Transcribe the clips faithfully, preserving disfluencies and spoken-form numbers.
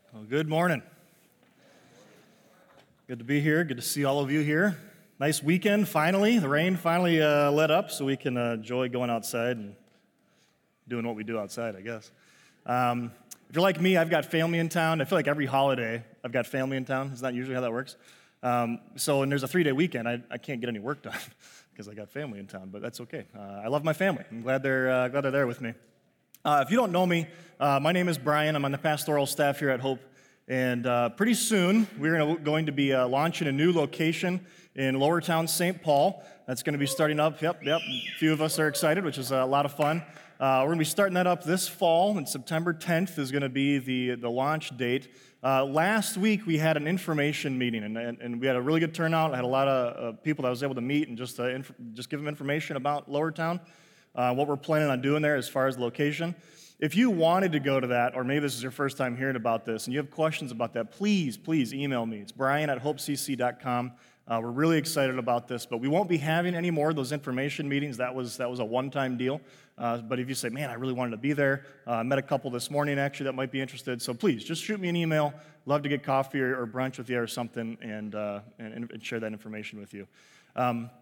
Well, good morning. Good to be here. Good to see all of you here. Nice weekend, finally. The rain finally uh, let up so we can uh, enjoy going outside and doing what we do outside, I guess. Um, if you're like me, I've got family in town. I feel like every holiday I've got family in town. Isn't that usually how that works? Um, so when there's a three-day weekend, I, I can't get any work done because I got family in town, but that's okay. Uh, I love my family. I'm glad they're, uh, glad they're there with me. Uh, if you don't know me, uh, my name is Brian. I'm on the pastoral staff here at Hope. And uh, pretty soon, we're gonna, going to be uh, launching a new location in Lowertown, Saint Paul. That's going to be starting up. Yep, yep. A few of us are excited, which is a lot of fun. Uh, we're going to be starting that up this fall, and September tenth is going to be the, the launch date. Uh, last week, we had an information meeting, and, and, and we had a really good turnout. I had a lot of uh, people that I was able to meet and just, uh, inf- just give them information about Lowertown. Uh, what we're planning on doing there as far as location. If you wanted to go to that, or maybe this is your first time hearing about this, and you have questions about that, please, please email me. It's brian at hope c c dot com. Uh, we're really excited about this, but we won't be having any more of those information meetings. That was that was a one-time deal. Uh, but if you say, man, I really wanted to be there, uh, I met a couple this morning, actually, that might be interested. So please, just shoot me an email. Love to get coffee or, or brunch with you or something and, uh, and, and share that information with you. Um,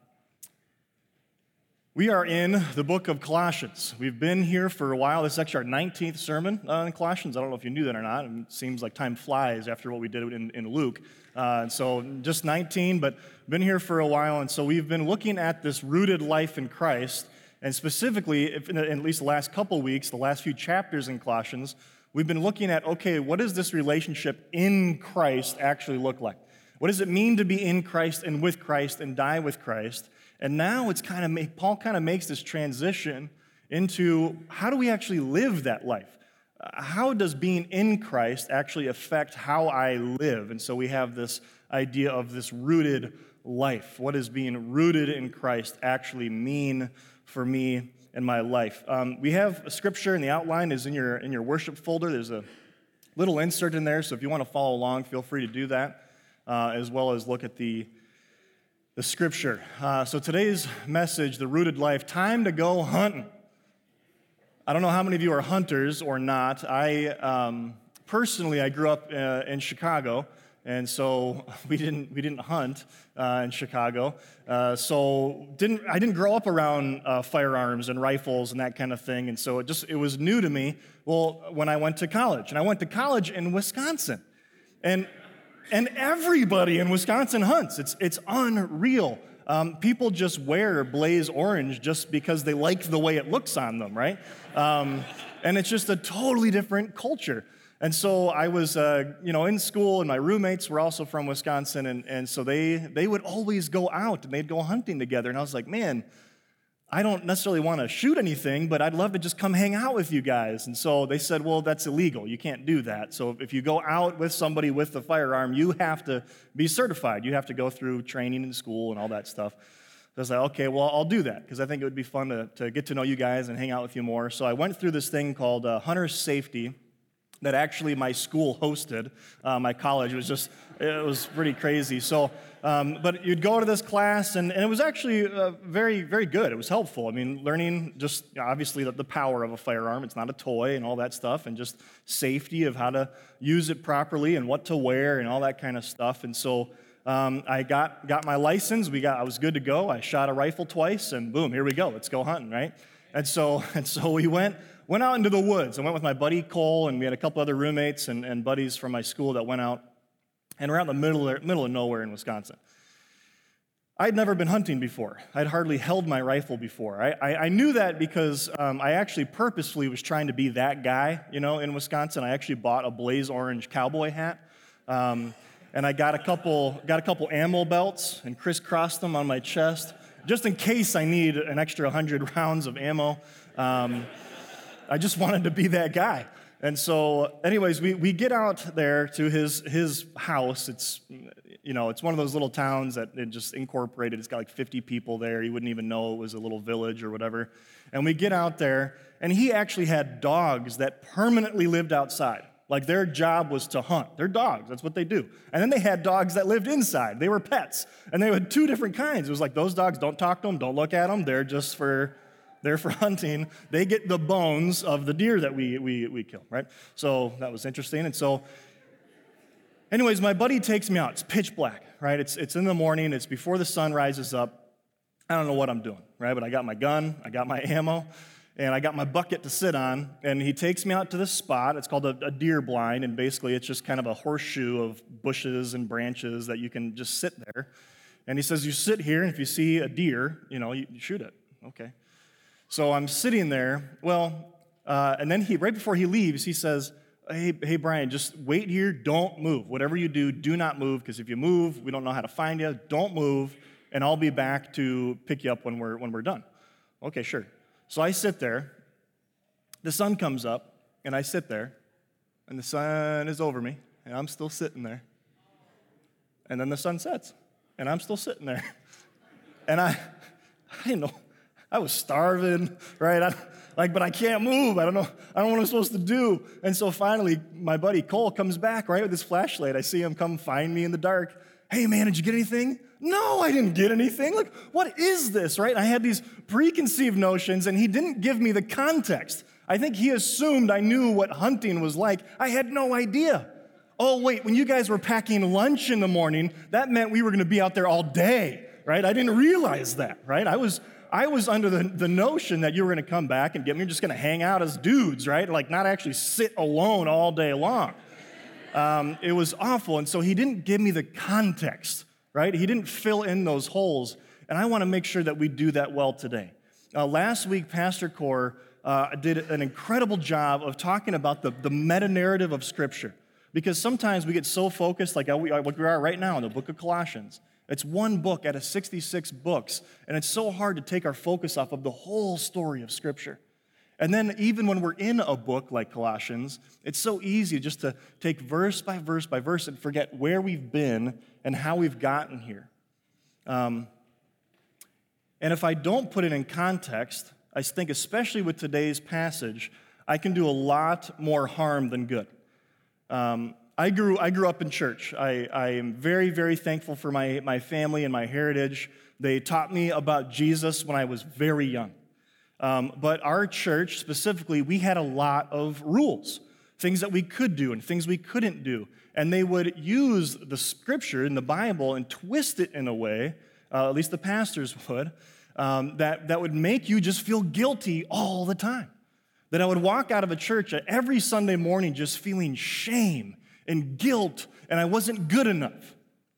We are in the book of Colossians. We've been here for a while. This is actually our nineteenth sermon uh, in Colossians. I don't know if you knew that or not. It seems like time flies after what we did in, in Luke. Uh, and so just nineteen, but been here for a while. And so we've been looking at this rooted life in Christ. And specifically, if in, the, in at least the last couple weeks, the last few chapters in Colossians, we've been looking at, okay, what does this relationship in Christ actually look like? What does it mean to be in Christ and with Christ and die with Christ? And now it's kind of make, Paul kind of makes this transition into how do we actually live that life? Uh, how does being in Christ actually affect how I live? And so we have this idea of this rooted life. What does being rooted in Christ actually mean for me and my life? Um, we have a scripture, and the outline is in your in your worship folder. There's a little insert in there, so if you want to follow along, feel free to do that, uh, as well as look at the The scripture. Uh, so today's message, the rooted life, time to go hunting. I don't know how many of you are hunters or not. I um, personally, I grew up uh, in Chicago, and so we didn't we didn't hunt uh, in Chicago. Uh, so didn't I didn't grow up around uh, firearms and rifles and that kind of thing, and so it just it was new to me. Well, when I went to college, and I went to college in Wisconsin, and. And everybody in Wisconsin hunts. It's it's unreal. Um, people just wear blaze orange just because they like the way it looks on them, right? Um, and it's just a totally different culture. And so I was, uh, you know, in school, and my roommates were also from Wisconsin, and, and so they they would always go out, and they'd go hunting together. And I was like, man, I don't necessarily want to shoot anything, but I'd love to just come hang out with you guys. And so they said, well, that's illegal. You can't do that. So if you go out with somebody with a firearm, you have to be certified. You have to go through training in school and all that stuff. So I was like, okay, well, I'll do that because I think it would be fun to, to get to know you guys and hang out with you more. So I went through this thing called uh, Hunter Safety that actually my school hosted, uh, my college. It was just, it was pretty crazy. So, um, but you'd go to this class, and, and it was actually uh, very, very good. It was helpful. I mean, learning just, obviously, the, the power of a firearm. It's not a toy and all that stuff, and just safety of how to use it properly and what to wear and all that kind of stuff. And so um, I got, got my license. We got, I was good to go. I shot a rifle twice, and boom, here we go. Let's go hunting, right? And so, and so we went, went out into the woods. I went with my buddy Cole, and we had a couple other roommates and, and buddies from my school that went out, and we're out in the middle of, middle of nowhere in Wisconsin. I'd never been hunting before. I'd hardly held my rifle before. I, I, I knew that because um, I actually purposefully was trying to be that guy, you know, in Wisconsin. I actually bought a blaze orange cowboy hat, um, and I got a couple got a couple ammo belts and crisscrossed them on my chest, just in case I need an extra one hundred rounds of ammo. Um, I just wanted to be that guy. And so, anyways, we, we get out there to his his house. It's, you know, it's one of those little towns that it just incorporated. It's got like fifty people there. You wouldn't even know it was a little village or whatever. And we get out there, and he actually had dogs that permanently lived outside. Like their job was to hunt. They're dogs. That's what they do. And then they had dogs that lived inside. They were pets. And they had two different kinds. It was like those dogs, don't talk to them, don't look at them. They're just for... They're for hunting. They get the bones of the deer that we we we kill, right? So that was interesting. And so Anyways, my buddy takes me out. It's pitch black, right? It's, it's in the morning. It's before the sun rises up. I don't know what I'm doing, right? But I got my gun, I got my ammo, and I got my bucket to sit on, and he takes me out to this spot. It's called a, a deer blind, and basically it's just kind of a horseshoe of bushes and branches that you can just sit there. And he says, you sit here, and if you see a deer, you know, you, you shoot it. Okay. So I'm sitting there. Well, uh, and then he, right before he leaves, he says, hey, hey, Brian, just wait here. Don't move. Whatever you do, do not move, because if you move, we don't know how to find you. Don't move, and I'll be back to pick you up when we're when we're done. Okay, sure. So I sit there. The sun comes up, and I sit there, and the sun is over me, and I'm still sitting there. And then the sun sets, and I'm still sitting there. And I, I didn't know. I was starving, right? I, like, but I can't move. I don't know. I don't know what I'm supposed to do. And so finally, my buddy Cole comes back, right, with his flashlight. I see him come find me in the dark. Hey, man, did you get anything? No, I didn't get anything. Like, what is this, right? I had these preconceived notions, and he didn't give me the context. I think he assumed I knew what hunting was like. I had no idea. Oh, wait, when you guys were packing lunch in the morning, that meant we were going to be out there all day, right? I didn't realize that, right? I was I was under the, the notion that you were going to come back and get me, just going to hang out as dudes, right? Like, not actually sit alone all day long. Um, it was awful, and so he didn't give me the context, right? He didn't fill in those holes, and I want to make sure that we do that well today. Uh, last week, Pastor Core uh, did an incredible job of talking about the, the meta-narrative of Scripture, because sometimes we get so focused, like we are, like we are right now in the book of Colossians. It's one book out of sixty-six books, and it's so hard to take our focus off of the whole story of Scripture. And then even when we're in a book like Colossians, it's so easy just to take verse by verse by verse and forget where we've been and how we've gotten here. Um, and if I don't put it in context, I think especially with today's passage, I can do a lot more harm than good. Um, I grew I grew up in church. I, I am very, very thankful for my, my family and my heritage. They taught me about Jesus when I was very young. Um, but our church, specifically, we had a lot of rules, things that we could do and things we couldn't do. And they would use the Scripture in the Bible and twist it in a way, uh, at least the pastors would, um, that, that would make you just feel guilty all the time. That I would walk out of a church every Sunday morning just feeling shame and guilt, and I wasn't good enough.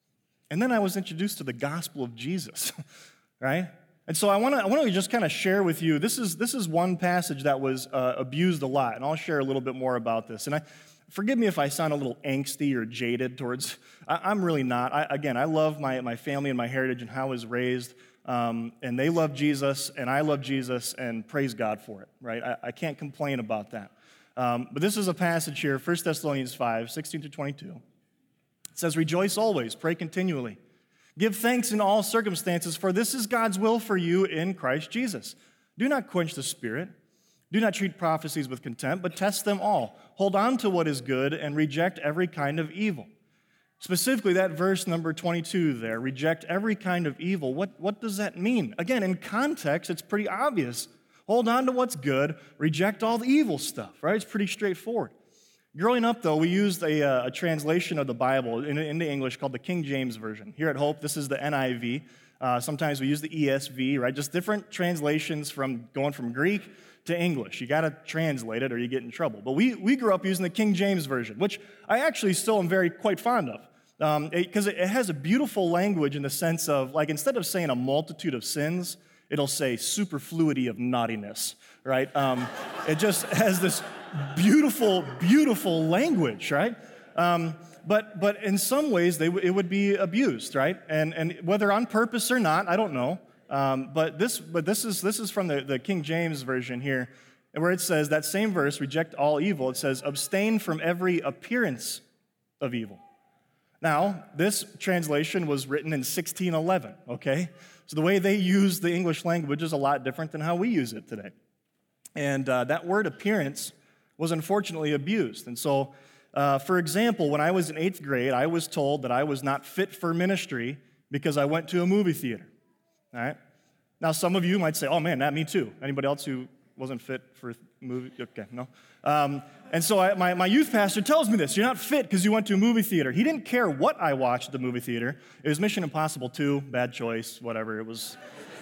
And then I was introduced to the gospel of Jesus, right? And so I want to I want to just kind of share with you, this is this is one passage that was uh, abused a lot, and I'll share a little bit more about this. And I forgive me if I sound a little angsty or jaded towards, I, I'm really not. I, again, I love my, my family and my heritage and how I was raised, um, and they love Jesus, and I love Jesus, and praise God for it, right? I, I can't complain about that. Um, but this is a passage here, First Thessalonians five, sixteen to twenty-two. It says, rejoice always, pray continually. Give thanks in all circumstances, for this is God's will for you in Christ Jesus. Do not quench the Spirit. Do not treat prophecies with contempt, but test them all. Hold on to what is good and reject every kind of evil. Specifically, that verse number twenty-two there, reject every kind of evil. What, what does that mean? Again, in context, it's pretty obvious. Hold on to what's good, reject all the evil stuff, right? It's pretty straightforward. Growing up, though, we used a, uh, a translation of the Bible in, into English called the King James Version. Here at Hope, this is the N I V. Uh, sometimes we use the E S V, right? Just different translations from going from Greek to English. You got to translate it or you get in trouble. But we, we grew up using the King James Version, which I actually still am very quite fond of, because um, it, it has a beautiful language in the sense of, like, instead of saying a multitude of sins, it'll say superfluity of naughtiness, right? Um, it just has this beautiful, beautiful language, right? Um, but but in some ways, they w- it would be abused, right? And and whether on purpose or not, I don't know. Um, but this but this is this is from the, the King James Version here, where it says that same verse, reject all evil. It says, abstain from every appearance of evil. Now, this translation was written in sixteen eleven, okay? So the way they use the English language is a lot different than how we use it today. And uh, that word appearance was unfortunately abused. And so, uh, for example, when I was in eighth grade, I was told that I was not fit for ministry because I went to a movie theater, all right? Now, some of you might say, oh man, that me too. Anybody else who wasn't fit for movie, okay, no. Um, and so I, my, my youth pastor tells me this, you're not fit because you went to a movie theater. He didn't care what I watched at the movie theater. It was Mission Impossible two, bad choice, whatever. It was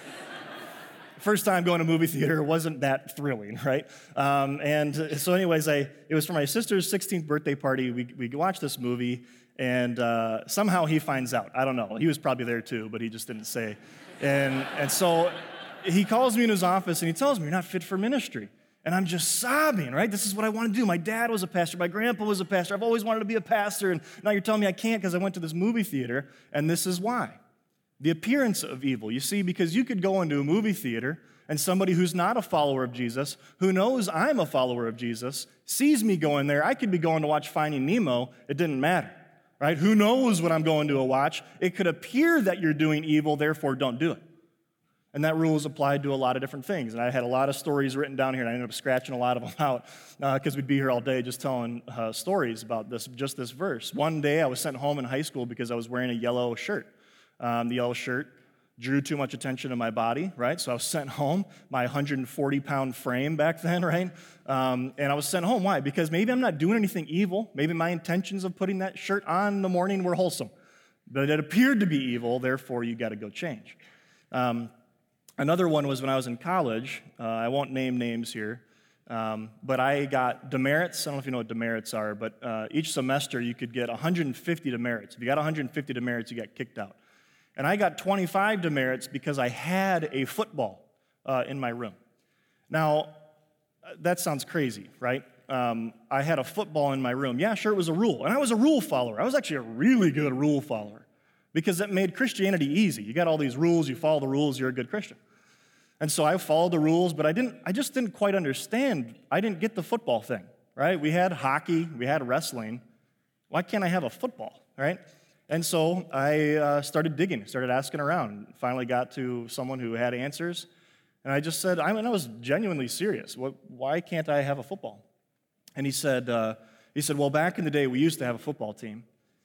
first time going to a movie theater, wasn't that thrilling, right? Um, and so anyways, I it was for my sister's sixteenth birthday party. We, we watched this movie, and uh, somehow he finds out. I don't know. He was probably there too, but he just didn't say. And, and so he calls me in his office, and he tells me, you're not fit for ministry. And I'm just sobbing, right? This is what I want to do. My dad was a pastor. My grandpa was a pastor. I've always wanted to be a pastor, and now you're telling me I can't because I went to this movie theater, and this is why. The appearance of evil. You see, because you could go into a movie theater, and somebody who's not a follower of Jesus, who knows I'm a follower of Jesus, sees me going there. I could be going to watch Finding Nemo. It didn't matter, right? Who knows what I'm going to watch? It could appear that you're doing evil, therefore don't do it. And that rule is applied to a lot of different things. And I had a lot of stories written down here, and I ended up scratching a lot of them out because uh, we'd be here all day just telling uh, stories about this, just this verse. One day I was sent home in high school because I was wearing a yellow shirt. Um, the yellow shirt drew too much attention to my body, right? So I was sent home, my one hundred forty pound frame back then, right? Um, and I was sent home. Why? Because maybe I'm not doing anything evil. Maybe my intentions of putting that shirt on in the morning were wholesome. But it appeared to be evil, therefore you got to go change. Um, Another one was when I was in college. Uh, I won't name names here, um, but I got demerits. I don't know if you know what demerits are, but uh, each semester you could get one hundred fifty demerits. If you got one hundred fifty demerits, you got kicked out. And I got twenty-five demerits because I had a football uh, in my room. Now, that sounds crazy, right? Um, I had a football in my room. Yeah, sure, it was a rule. And I was a rule follower. I was actually a really good rule follower because it made Christianity easy. You got all these rules, you follow the rules, you're a good Christian. And so I followed the rules, but I didn't. I just didn't quite understand. I didn't get the football thing, right? We had hockey, we had wrestling. Why can't I have a football, right? And so I uh, started digging, started asking around, finally got to someone who had answers. And I just said, I mean, I was genuinely serious. What, why can't I have a football? And he said, uh, he said, well, back in the day, we used to have a football team.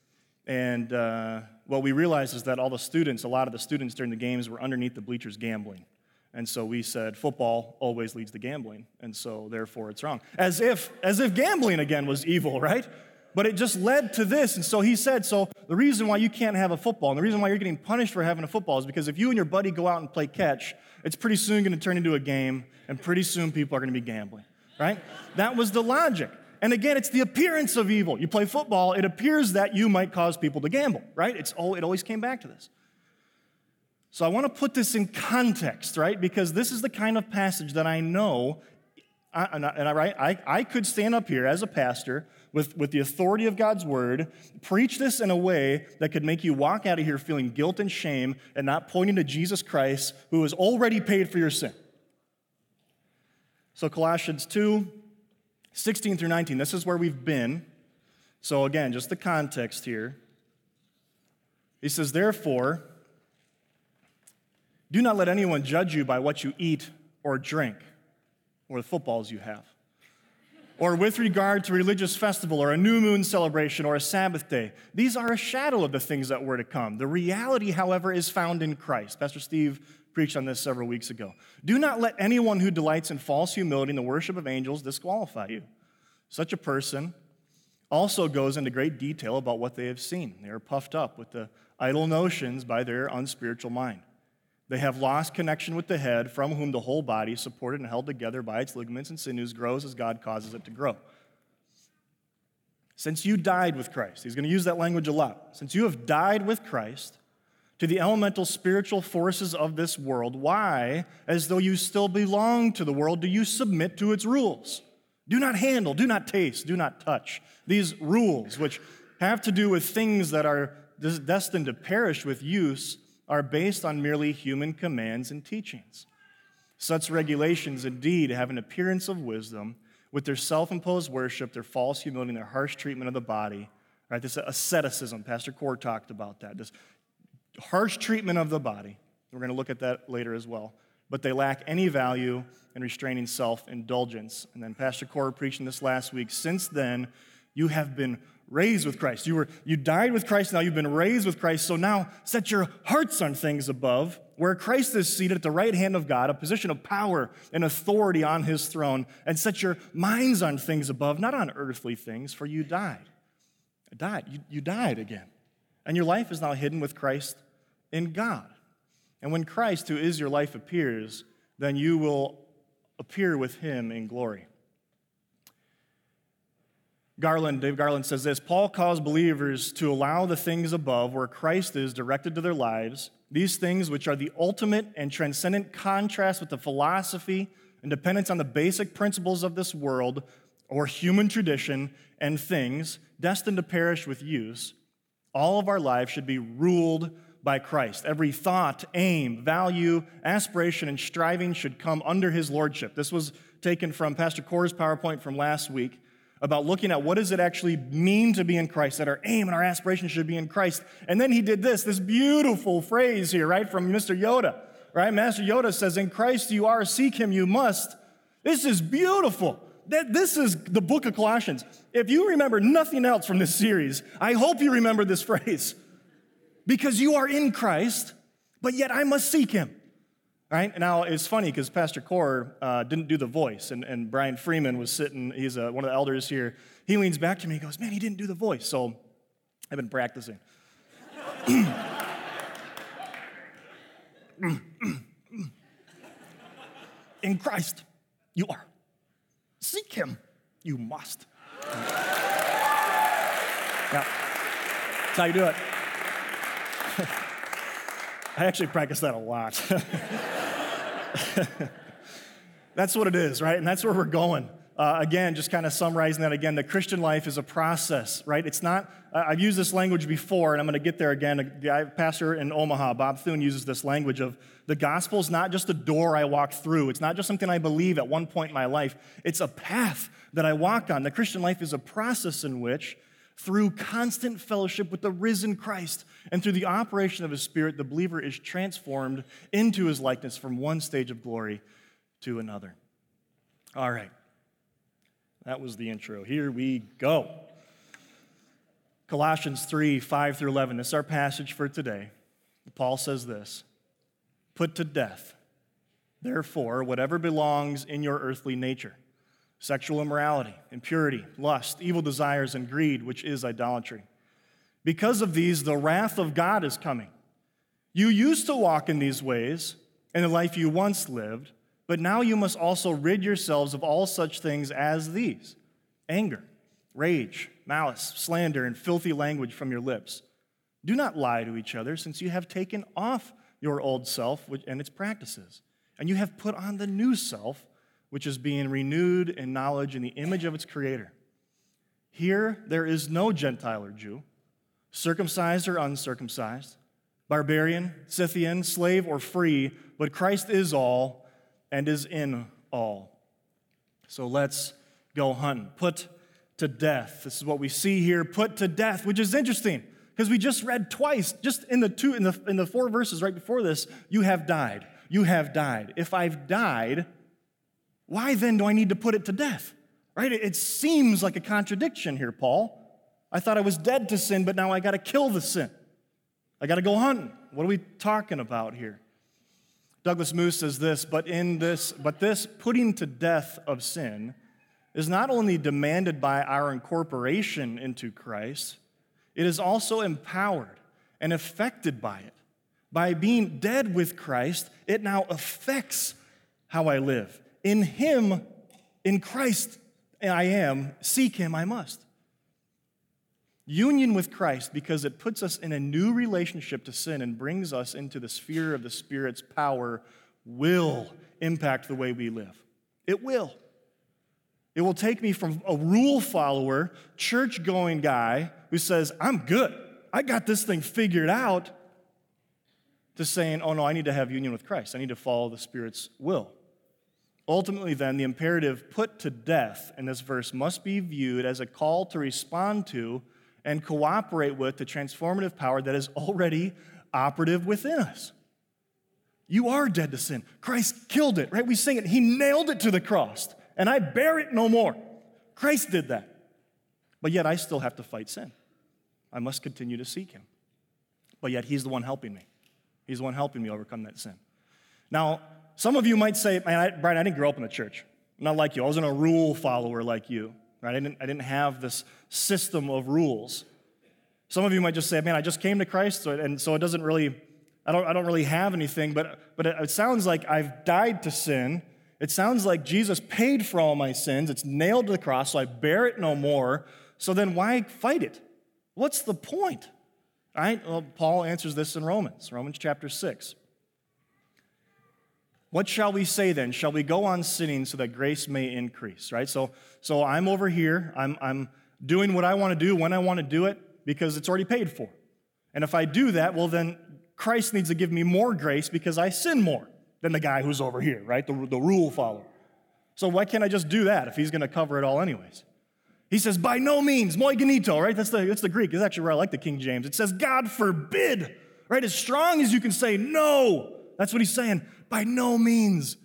And uh, what we realized is that all the students, a lot of the students during the games were underneath the bleachers gambling. And so we said, football always leads to gambling, and so therefore it's wrong. As if, as if gambling again was evil, right? But it just led to this, and so he said, so the reason why you can't have a football, and the reason why you're getting punished for having a football is because if you and your buddy go out and play catch, it's pretty soon going to turn into a game, and pretty soon people are going to be gambling, right? That was the logic. And again, it's the appearance of evil. You play football, it appears that you might cause people to gamble, right? It's all, it always came back to this. So I want to put this in context, right? Because this is the kind of passage that I know, I, and, I, and I, right, I, I could stand up here as a pastor with, with the authority of God's word, preach this in a way that could make you walk out of here feeling guilt and shame and not pointing to Jesus Christ, who has already paid for your sin. So Colossians two, sixteen through nineteen, this is where we've been. So again, just the context here. He says, therefore, do not let anyone judge you by what you eat or drink, or the footballs you have, or with regard to a religious festival, or a new moon celebration, or a Sabbath day. These are a shadow of the things that were to come. The reality, however, is found in Christ. Pastor Steve preached on this several weeks ago. Do not let anyone who delights in false humility and the worship of angels disqualify you. Such a person also goes into great detail about what they have seen. They are puffed up with the idle notions by their unspiritual mind. They have lost connection with the head, from whom the whole body, supported and held together by its ligaments and sinews, grows as God causes it to grow. Since you died with Christ, he's going to use that language a lot. Since you have died with Christ to the elemental spiritual forces of this world, why, as though you still belong to the world, do you submit to its rules? Do not handle, do not taste, do not touch. These rules, which have to do with things that are destined to perish with use, are based on merely human commands and teachings. Such regulations indeed have an appearance of wisdom, with their self-imposed worship, their false humility, and their harsh treatment of the body. Right? This asceticism, Pastor Core talked about that. This harsh treatment of the body. We're going to look at that later as well. But they lack any value in restraining self-indulgence. And then Pastor Core preaching this last week. Since then, You have been raised with Christ. You were you died with Christ, now you've been raised with Christ. So now set your hearts on things above, where Christ is seated at the right hand of God, a position of power and authority on his throne, and set your minds on things above, not on earthly things, for you died. Died. You, you died again. And your life is now hidden with Christ in God. And when Christ, who is your life, appears, then you will appear with him in glory. Garland, Dave Garland says this, Paul calls believers to allow the things above where Christ is directed to their lives, these things which are the ultimate and transcendent contrast with the philosophy and dependence on the basic principles of this world or human tradition and things destined to perish with use. All of our lives should be ruled by Christ. Every thought, aim, value, aspiration, and striving should come under his lordship. This was taken from Pastor Core's PowerPoint from last week about looking at what does it actually mean to be in Christ, that our aim and our aspiration should be in Christ. And then he did this, this beautiful phrase here, right, from Mister Yoda, right? Master Yoda says, in Christ you are, seek him you must. This is beautiful. That This is the book of Colossians. If you remember nothing else from this series, I hope you remember this phrase. Because you are in Christ, but yet I must seek him. Right? Now, it's funny because Pastor Core uh, didn't do the voice, and, and Brian Freeman was sitting, he's uh, one of the elders here. He leans back to me and goes, man, he didn't do the voice. So I've been practicing. In Christ, you are. Seek him, you must. Yeah. That's how you do it. I actually practice that a lot. That's what it is, right? And that's where we're going. Uh, again, just kind of summarizing that again, the Christian life is a process, right? It's not, uh, I've used this language before, and I'm going to get there again. A guy, pastor in Omaha, Bob Thune, uses this language of the gospel is not just a door I walk through. It's not just something I believe at one point in my life. It's a path that I walk on. The Christian life is a process in which, through constant fellowship with the risen Christ and through the operation of his Spirit, the believer is transformed into his likeness from one stage of glory to another. All right. That was the intro. Here we go. Colossians three, five through eleven. This is our passage for today. Paul says this, put to death, therefore, whatever belongs in your earthly nature, sexual immorality, impurity, lust, evil desires, and greed, which is idolatry. Because of these, the wrath of God is coming. You used to walk in these ways in the life you once lived, but now you must also rid yourselves of all such things as these: anger, rage, malice, slander, and filthy language from your lips. Do not lie to each other, since you have taken off your old self and its practices, and you have put on the new self, which is being renewed in knowledge in the image of its Creator. Here there is no Gentile or Jew, circumcised or uncircumcised, barbarian, Scythian, slave or free, but Christ is all and is in all. So let's go hunting. Put to death. This is what we see here, put to death, which is interesting because we just read twice, just in the two in the in the four verses right before this, you have died. You have died. If I've died, why then do I need to put it to death? Right? It, it seems like a contradiction here, Paul. I thought I was dead to sin, but now I got to kill the sin. I got to go hunting. What are we talking about here? Douglas Moose says this, but in this, but this putting to death of sin is not only demanded by our incorporation into Christ, it is also empowered and affected by it. By being dead with Christ, it now affects how I live. In him, in Christ I am, seek him I must. Union with Christ, because it puts us in a new relationship to sin and brings us into the sphere of the Spirit's power, will impact the way we live. It will. It will take me from a rule follower, church-going guy who says, I'm good, I got this thing figured out, to saying, oh no, I need to have union with Christ. I need to follow the Spirit's will. Ultimately, then, the imperative put to death in this verse must be viewed as a call to respond to and cooperate with the transformative power that is already operative within us. You are dead to sin. Christ killed it, right? We sing it. He nailed it to the cross, and I bear it no more. Christ did that. But yet I still have to fight sin. I must continue to seek him. But yet he's the one helping me. He's the one helping me overcome that sin. Now, some of you might say, man, I, Brian, I didn't grow up in the church. I'm not like you. I wasn't a rule follower like you. Right? I didn't, I didn't have this system of rules. Some of you might just say, man, I just came to Christ, and so it doesn't really, I don't, I don't really have anything, but, but it, it sounds like I've died to sin. It sounds like Jesus paid for all my sins. It's nailed to the cross, so I bear it no more. So then why fight it? What's the point? All right? Well, Paul answers this in Romans, Romans chapter six. What shall we say then? Shall we go on sinning so that grace may increase? Right? So, so I'm over here. I'm, I'm doing what I want to do when I want to do it because it's already paid for. And if I do that, well, then Christ needs to give me more grace because I sin more than the guy who's over here, right? The, the rule follower. So why can't I just do that if he's going to cover it all anyways? He says, by no means, moi genito, right? That's the, that's the Greek. It's actually where I like the King James. It says, God forbid, right? As strong as you can say no. That's what he's saying. By no means.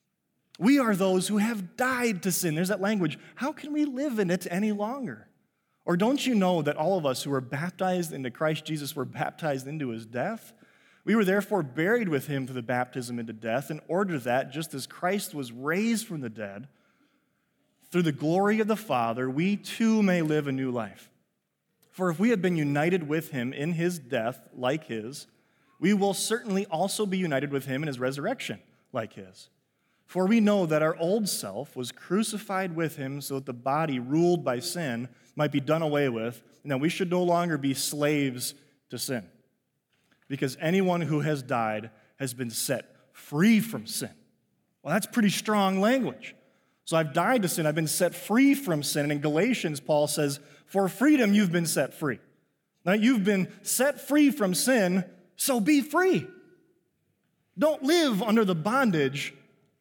We are those who have died to sin. There's that language. How can we live in it any longer? Or don't you know that all of us who were baptized into Christ Jesus were baptized into his death? We were therefore buried with him through the baptism into death, in order that, just as Christ was raised from the dead, through the glory of the Father, we too may live a new life. For if we have been united with him in his death like his, we will certainly also be united with him in his resurrection like his. For we know that our old self was crucified with him so that the body ruled by sin might be done away with, and that we should no longer be slaves to sin. Because anyone who has died has been set free from sin. Well, that's pretty strong language. So I've died to sin. I've been set free from sin. And in Galatians, Paul says, for freedom, you've been set free. Now, you've been set free from sin, so be free. Don't live under the bondage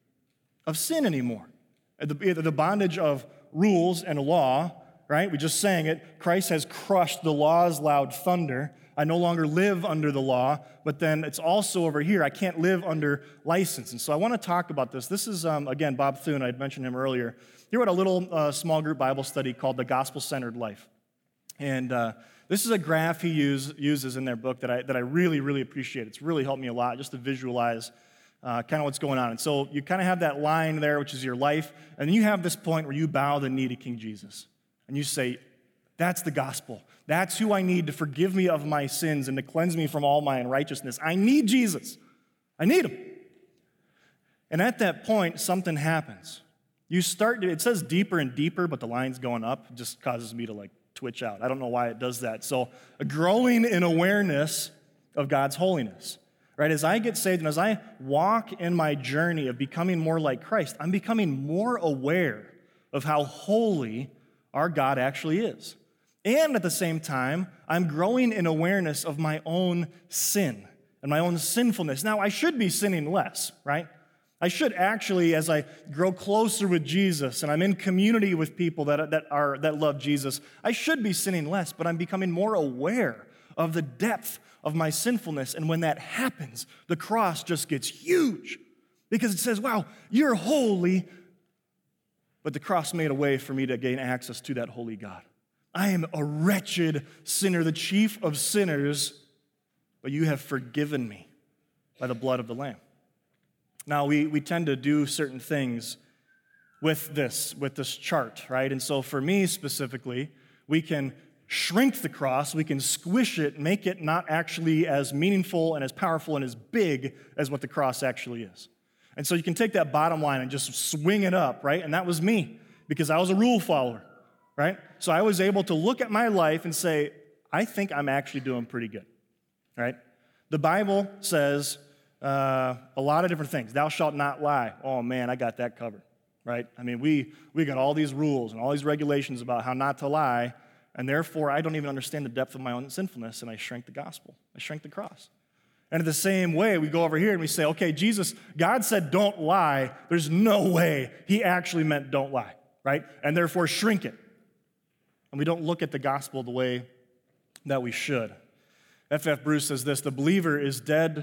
of sin anymore. The, the bondage of rules and law, right? We just sang it. Christ has crushed the law's loud thunder. I no longer live under the law, but then it's also over here. I can't live under license. And so I want to talk about this. This is, um, again, Bob Thune. I had mentioned him earlier. He wrote a little uh, small group Bible study called The Gospel-Centered Life. And uh, this is a graph he use, uses in their book that I, that I really, really appreciate. It's really helped me a lot just to visualize uh, kind of what's going on. And so you kind of have that line there, which is your life, and then you have this point where you bow the knee to King Jesus. And you say, that's the gospel. That's who I need to forgive me of my sins and to cleanse me from all my unrighteousness. I need Jesus. I need him. And at that point, something happens. You start to, it says deeper and deeper, but the line's going up. It just causes me to like twitch out. I don't know why it does that. So a growing in awareness of God's holiness. Right? As I get saved and as I walk in my journey of becoming more like Christ, I'm becoming more aware of how holy our God actually is. And at the same time, I'm growing in awareness of my own sin and my own sinfulness. Now, I should be sinning less, right? I should actually, as I grow closer with Jesus and I'm in community with people that, that, are, that love Jesus, I should be sinning less, but I'm becoming more aware of the depth of my sinfulness. And when that happens, the cross just gets huge because it says, wow, you're holy, but the cross made a way for me to gain access to that holy God. I am a wretched sinner, the chief of sinners, but you have forgiven me by the blood of the Lamb. Now, we, we tend to do certain things with this, with this chart, right? And so for me specifically, we can shrink the cross, we can squish it, make it not actually as meaningful and as powerful and as big as what the cross actually is. And so you can take that bottom line and just swing it up, right? And that was me, because I was a rule follower, right? So I was able to look at my life and say, I think I'm actually doing pretty good, right? The Bible says uh, a lot of different things. Thou shalt not lie. Oh, man, I got that covered, right? I mean, we, we got all these rules and all these regulations about how not to lie, and therefore I don't even understand the depth of my own sinfulness, and I shrink the gospel. I shrink the cross. And in the same way, we go over here and we say, okay, Jesus, God said don't lie. There's no way he actually meant don't lie, right? And therefore shrink it. And we don't look at the gospel the way that we should. F F Bruce says this, the believer is dead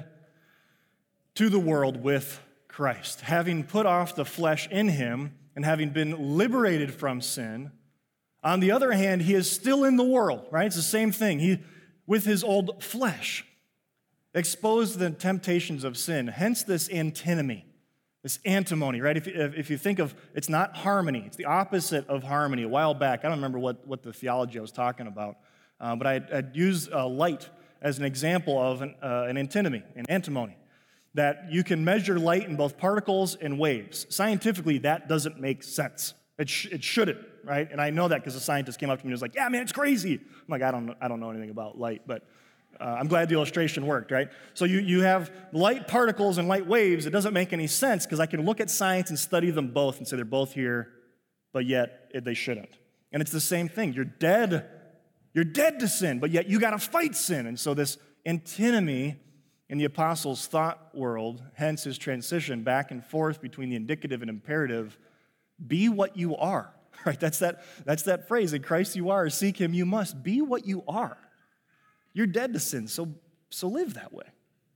to the world with Christ. Having put off the flesh in him and having been liberated from sin, On the other hand, he is still in the world, right? It's the same thing. He, with his old flesh, exposed to the temptations of sin, hence this antinomy, this antimony, right? If, if, if you think of, it's not harmony, it's the opposite of harmony. A while back, I don't remember what, what the theology I was talking about, uh, but I'd, I'd use uh, light as an example of an, uh, an antinomy, an antimony, that you can measure light in both particles and waves. Scientifically, that doesn't make sense. It, sh- it shouldn't, right? And I know that because a scientist came up to me and was like, yeah, man, it's crazy. I'm like, I don't know, I don't know anything about light, but uh, I'm glad the illustration worked, right? So you, you have light particles and light waves. It doesn't make any sense because I can look at science and study them both and say they're both here, but yet they shouldn't. And it's the same thing. You're dead. You're dead to sin, but yet you got to fight sin. And so this antinomy in the apostles' thought world, hence his transition back and forth between the indicative and imperative, be what you are, right? That's that, that's that phrase, in Christ you are, seek him you must. Be what you are. You're dead to sin, so, so live that way.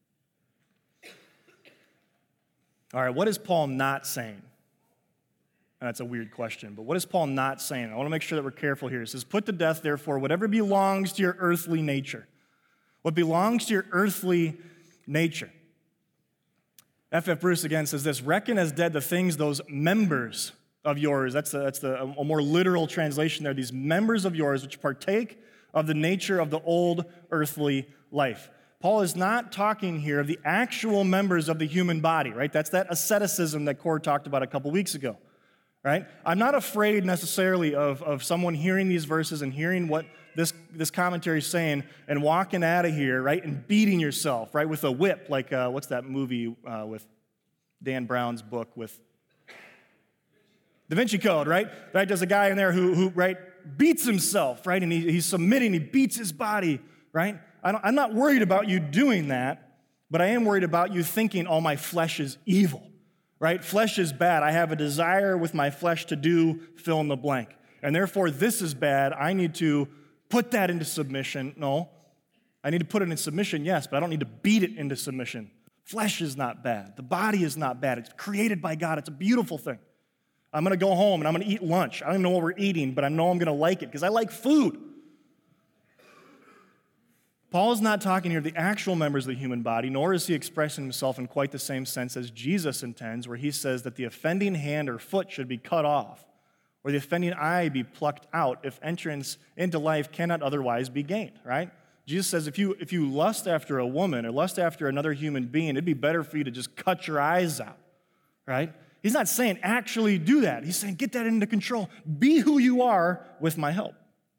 All right, what is Paul not saying? And that's a weird question, but what is Paul not saying? I want to make sure that we're careful here. He says, put to death, therefore, whatever belongs to your earthly nature. What belongs to your earthly nature. F F Bruce again says this, reckon as dead the things, those members of yours, that's, a, that's the, a more literal translation there, these members of yours which partake of the nature of the old earthly life. Paul is not talking here of the actual members of the human body, right? That's that asceticism that Cord talked about a couple weeks ago, right? I'm not afraid necessarily of, of someone hearing these verses and hearing what this, this commentary is saying and walking out of here, right, and beating yourself, right, with a whip, like, uh, what's that movie uh, with Dan Brown's book with Da Vinci Code, right? Right, there's a guy in there who, who right, beats himself, right, and he, he's submitting, he beats his body, right? I don't, I'm not worried about you doing that, but I am worried about you thinking, oh, my flesh is evil, right? Flesh is bad. I have a desire with my flesh to do fill in the blank, and therefore this is bad. I need to put that into submission. No, I need to put it in submission, yes, but I don't need to beat it into submission. Flesh is not bad. The body is not bad. It's created by God. It's a beautiful thing. I'm going to go home and I'm going to eat lunch. I don't even know what we're eating, but I know I'm going to like it because I like food. Paul is not talking here of the actual members of the human body, nor is he expressing himself in quite the same sense as Jesus intends, where he says that the offending hand or foot should be cut off, or the offending eye be plucked out if entrance into life cannot otherwise be gained, right? Jesus says if you, if you lust after a woman or lust after another human being, it'd be better for you to just cut your eyes out, right? He's not saying actually do that. He's saying get that into control. Be who you are with my help.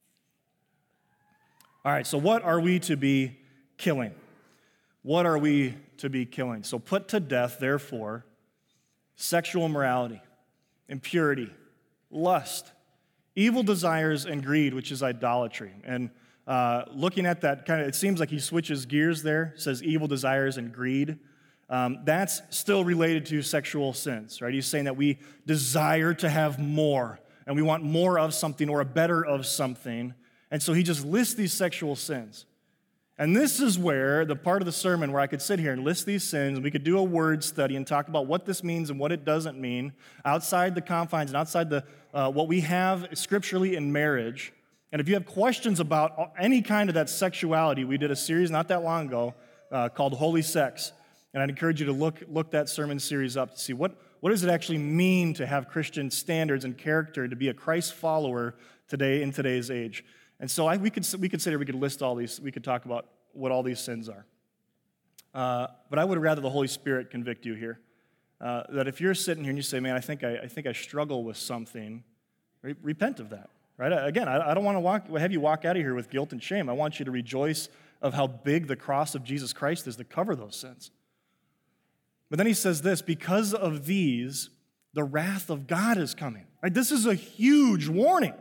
All right, so what are we to be killing? What are we to be killing? So put to death, therefore, sexual immorality, impurity, lust, evil desires, and greed, which is idolatry. And uh, looking at that, kind of, it seems like he switches gears there, says evil desires and greed. Um, that's still related to sexual sins, right? He's saying that we desire to have more, and we want more of something or a better of something. And so he just lists these sexual sins. And this is where the part of the sermon where I could sit here and list these sins, and we could do a word study and talk about what this means and what it doesn't mean outside the confines and outside the uh, what we have scripturally in marriage. And if you have questions about any kind of that sexuality, we did a series not that long ago uh, called Holy Sex. And I'd encourage you to look, look that sermon series up to see what, what does it actually mean to have Christian standards and character, to be a Christ follower today in today's age. And so I, we could we could sit here, we could list all these, we could talk about what all these sins are. Uh, but I would rather the Holy Spirit convict you here. Uh, that if you're sitting here and you say, man, I think I, I think I struggle with something, re- repent of that. Right? Again, I, I don't want to walk, have you walk out of here with guilt and shame. I want you to rejoice of how big the cross of Jesus Christ is to cover those sins. But then he says this, because of these, the wrath of God is coming. Right? This is a huge warning.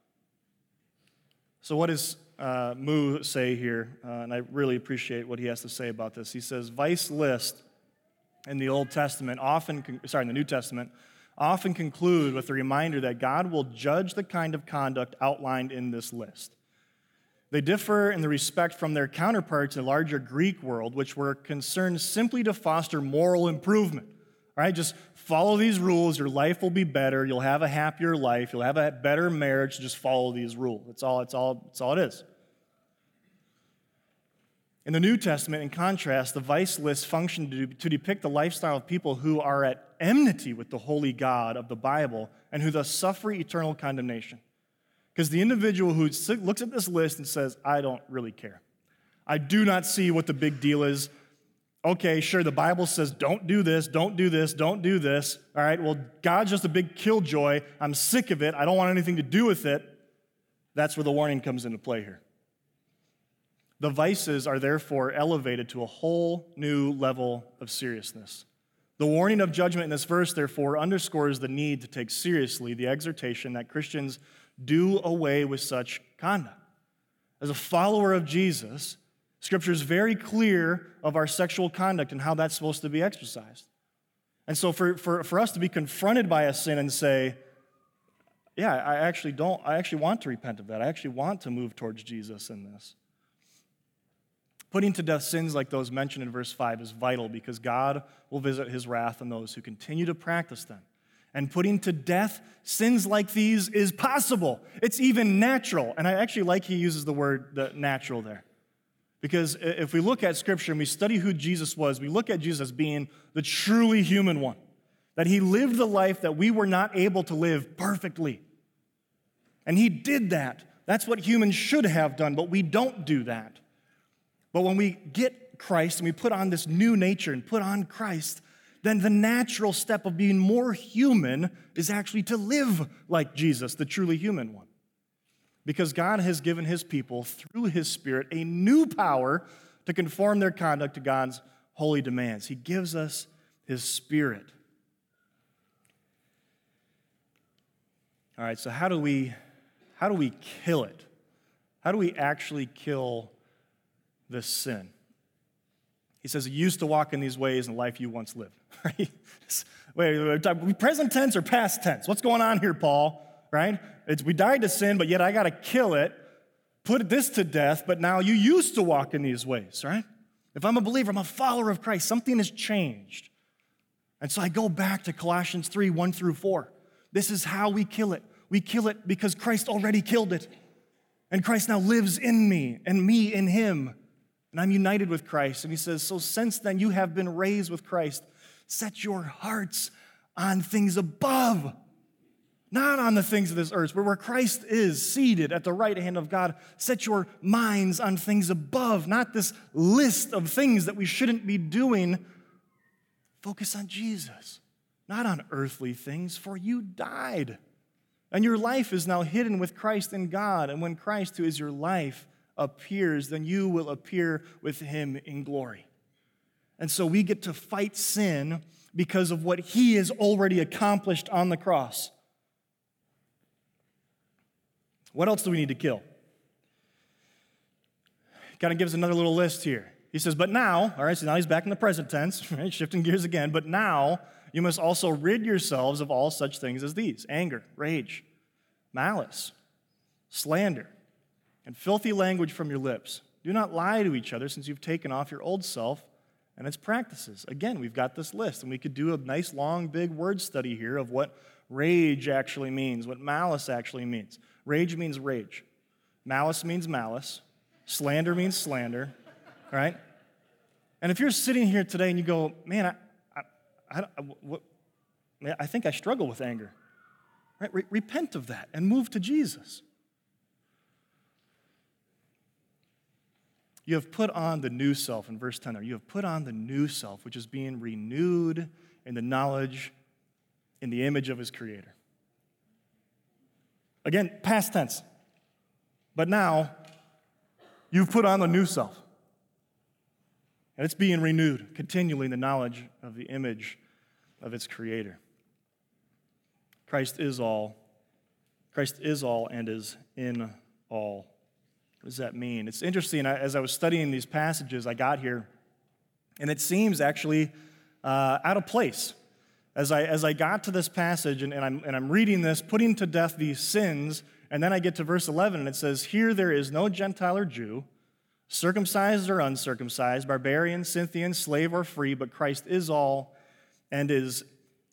So what does uh, Moo say here? Uh, and I really appreciate what he has to say about this. He says, vice list in the Old Testament often, con- sorry, in the New Testament, often conclude with a reminder that God will judge the kind of conduct outlined in this list. They differ in the respect from their counterparts in the larger Greek world, which were concerned simply to foster moral improvement. All right, just follow these rules. Your life will be better. You'll have a happier life. You'll have a better marriage. Just follow these rules. That's all, that's all, that's all it is. In the New Testament, in contrast, the vice list functioned to, to depict the lifestyle of people who are at enmity with the holy God of the Bible and who thus suffer eternal condemnation. Because the individual who looks at this list and says, I don't really care. I do not see what the big deal is. Okay, sure, the Bible says don't do this, don't do this, don't do this. All right, well, God's just a big killjoy. I'm sick of it. I don't want anything to do with it. That's where the warning comes into play here. The vices are therefore elevated to a whole new level of seriousness. The warning of judgment in this verse, therefore, underscores the need to take seriously the exhortation that Christians do away with such conduct. As a follower of Jesus, Scripture is very clear of our sexual conduct and how that's supposed to be exercised. And so for, for, for us to be confronted by a sin and say, yeah, I actually don't, I actually want to repent of that. I actually want to move towards Jesus in this. Putting to death sins like those mentioned in verse five is vital because God will visit his wrath on those who continue to practice them. And putting to death sins like these is possible. It's even natural. And I actually like he uses the word the natural there. Because if we look at Scripture and we study who Jesus was, we look at Jesus as being the truly human one. That he lived the life that we were not able to live perfectly. And he did that. That's what humans should have done, but we don't do that. But when we get Christ and we put on this new nature and put on Christ, then the natural step of being more human is actually to live like Jesus, the truly human one. Because God has given his people, through his Spirit, a new power to conform their conduct to God's holy demands. He gives us his Spirit. All right, so how do we, how do we kill it? How do we actually kill this sin? He says, you used to walk in these ways in the life you once lived. Right? Wait, wait, wait, present tense or past tense? What's going on here, Paul? Right? It's, we died to sin, but yet I got to kill it, put this to death, but now you used to walk in these ways, right? If I'm a believer, I'm a follower of Christ, something has changed. And so I go back to Colossians three, one through four. This is how we kill it. We kill it because Christ already killed it. And Christ now lives in me, and me in him. And I'm united with Christ. And he says, so since then you have been raised with Christ, set your hearts on things above, not on the things of this earth, but where Christ is seated at the right hand of God. Set your minds on things above, not this list of things that we shouldn't be doing. Focus on Jesus, not on earthly things, for you died. And your life is now hidden with Christ in God. And when Christ, who is your life, appears, then you will appear with him in glory. And so we get to fight sin because of what he has already accomplished on the cross. What else do we need to kill? Kind of gives another little list here. He says, but now, all right, so now he's back in the present tense, right, shifting gears again, but now you must also rid yourselves of all such things as these: anger, rage, malice, slander, and filthy language from your lips. Do not lie to each other, since you've taken off your old self and its practices. Again, we've got this list, and we could do a nice, long, big word study here of what rage actually means, what malice actually means. Rage means rage. Malice means malice. Slander means slander, right? And if you're sitting here today and you go, man, I, I, I, what, man, I think I struggle with anger, right? Re- repent of that and move to Jesus. You have put on the new self, in verse ten there. You have put on the new self, which is being renewed in the knowledge, in the image of his Creator. Again, past tense. But now, you've put on the new self. And it's being renewed continually in the knowledge of the image of its Creator. Christ is all. Christ is all and is in all. What does that mean? It's interesting. As I was studying these passages, I got here, and it seems actually uh, out of place. As I, as I got to this passage, and, and, I'm, and I'm reading this, putting to death these sins, and then I get to verse eleven, and it says, here there is no Gentile or Jew, circumcised or uncircumcised, barbarian, Scythian, slave or free, but Christ is all and is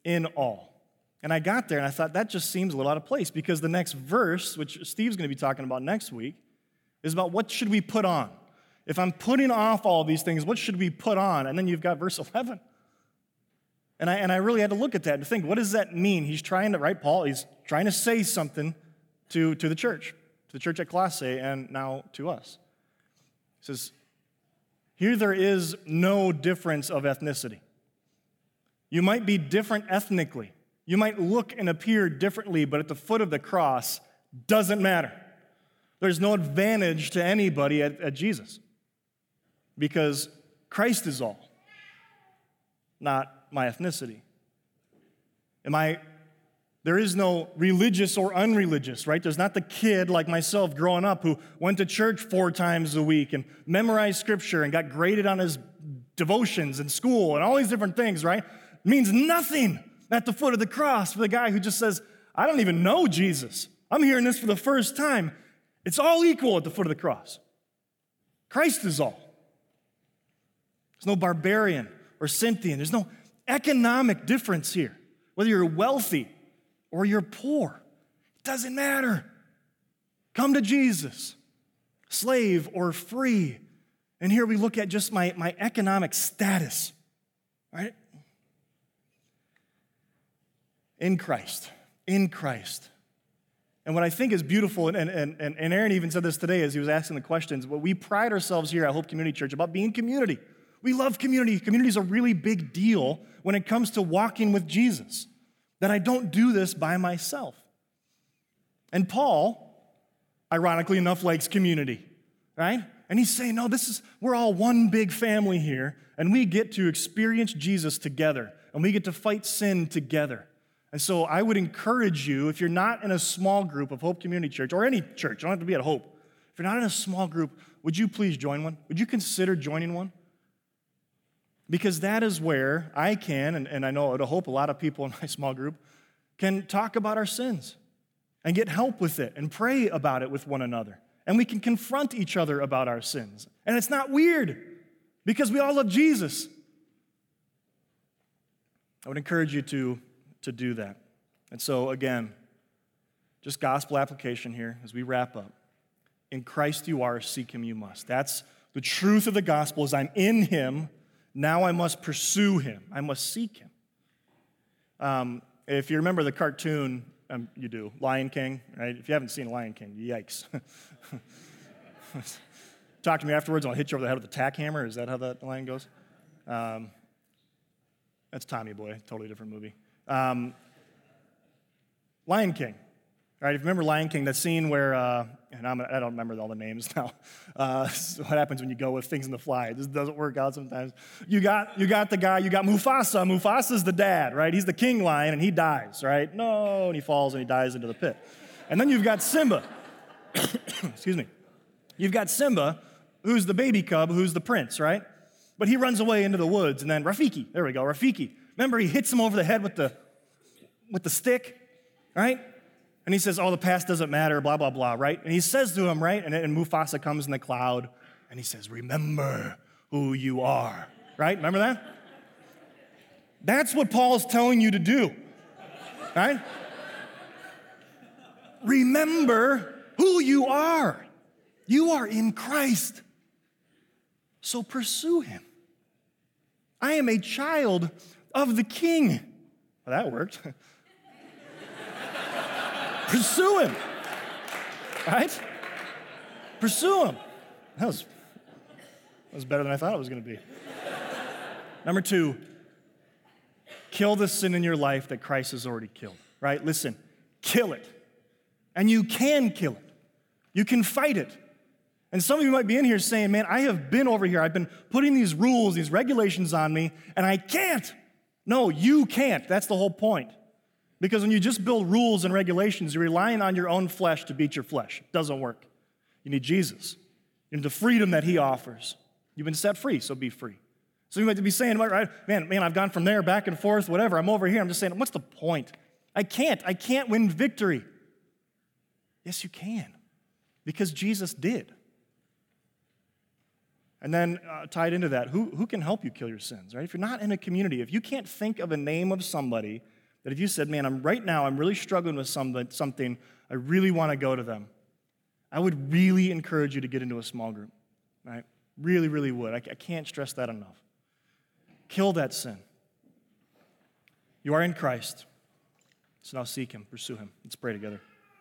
in all. And I got there and I thought that just seems a little out of place because the next verse, which Steve's going to be talking about next week, is about what should we put on. If I'm putting off all these things, what should we put on? And then you've got verse eleven. And I, and I really had to look at that and think, what does that mean? He's trying to, right, Paul, he's trying to say something to, to the church, to the church at Colossae, and now to us. He says, here there is no difference of ethnicity. You might be different ethnically. You might look and appear differently, but at the foot of the cross, doesn't matter. There's no advantage to anybody at, at Jesus because Christ is all, not my ethnicity. Am I, there is no religious or unreligious, right? There's not the kid like myself growing up who went to church four times a week and memorized scripture and got graded on his devotions in school and all these different things, right? It means nothing at the foot of the cross for the guy who just says, I don't even know Jesus. I'm hearing this for the first time. It's all equal at the foot of the cross. Christ is all. There's no barbarian or Scythian. There's no economic difference here. Whether you're wealthy or you're poor, it doesn't matter. Come to Jesus, slave or free. And here we look at just my, my economic status, right? In Christ, in Christ. And what I think is beautiful, and, and, and, and Aaron even said this today as he was asking the questions, but we pride ourselves here at Hope Community Church about being community. We love community. Community is a really big deal when it comes to walking with Jesus, that I don't do this by myself. And Paul, ironically enough, likes community, right? And he's saying, no, this is, we're all one big family here, and we get to experience Jesus together, and we get to fight sin together. And so I would encourage you, if you're not in a small group of Hope Community Church, or any church, you don't have to be at Hope, if you're not in a small group, would you please join one? Would you consider joining one? Because that is where I can, and, and I know at Hope a lot of people in my small group, can talk about our sins and get help with it and pray about it with one another. And we can confront each other about our sins. And it's not weird because we all love Jesus. I would encourage you to, to do that. And so again, just gospel application here as we wrap up. In Christ you are, seek him you must. That's the truth of the gospel is I'm in him. Now I must pursue him. I must seek him. Um, if you remember the cartoon, um, you do, Lion King, right? If you haven't seen Lion King, yikes. Talk to me afterwards, and I'll hit you over the head with a tack hammer. Is that how that line goes? Um, that's Tommy Boy, totally different movie. Um, Lion King. All right, if you remember Lion King, that scene where, uh, and I'm, I don't remember all the names now. Uh, so what happens when you go with things in the fly? It just doesn't work out sometimes. You got, you got the guy, you got Mufasa. Mufasa's the dad, right? He's the king lion, and he dies, right? No, and he falls and he dies into the pit. And then you've got Simba. Excuse me. You've got Simba, who's the baby cub, who's the prince, right? But he runs away into the woods, and then Rafiki, there we go, Rafiki. Remember, he hits him over the head with the, with the stick, right? And he says, oh, the past doesn't matter, blah, blah, blah, right? And he says to him, right? And, and Mufasa comes in the cloud, and he says, remember who you are, right? Remember that? That's what Paul's telling you to do, right? Remember who you are. You are in Christ. So pursue him. I am a child of the King. Well, that worked. Pursue him, right? Pursue him. That was, that was better than I thought it was going to be. Number two, kill the sin in your life that Christ has already killed, right? Listen, kill it. And you can kill it. You can fight it. And some of you might be in here saying, man, I have been over here. I've been putting these rules, these regulations on me, and I can't. No, you can't. That's the whole point. Because when you just build rules and regulations, you're relying on your own flesh to beat your flesh. It doesn't work. You need Jesus. You need the freedom that he offers. You've been set free, so be free. So you might be saying, right, man, man, I've gone from there back and forth, whatever. I'm over here. I'm just saying, what's the point? I can't. I can't win victory. Yes, you can. Because Jesus did. And then uh, tied into that, who, who can help you kill your sins, right? If you're not in a community, if you can't think of a name of somebody that if you said, man, I'm right now, I'm really struggling with something, something I really want to go to them, I would really encourage you to get into a small group, right? Really, really would. I, I can't stress that enough. Kill that sin. You are in Christ, so now seek him, pursue him. Let's pray together.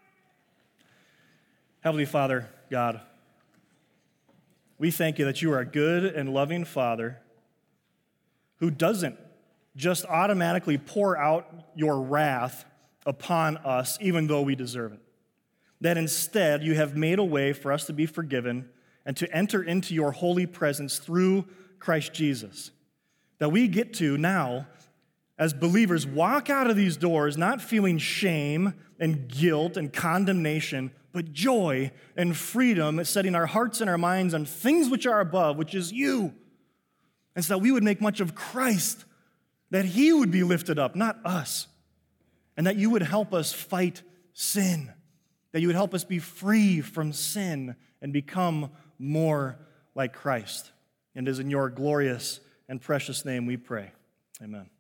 Heavenly Father, God, we thank you that you are a good and loving Father who doesn't just automatically pour out your wrath upon us even though we deserve it. That instead you have made a way for us to be forgiven and to enter into your holy presence through Christ Jesus. That we get to now, as believers, walk out of these doors not feeling shame and guilt and condemnation, but joy and freedom, setting our hearts and our minds on things which are above, which is you. And so that we would make much of Christ, that he would be lifted up, not us. And that you would help us fight sin, that you would help us be free from sin and become more like Christ. And it is in your glorious and precious name we pray. Amen.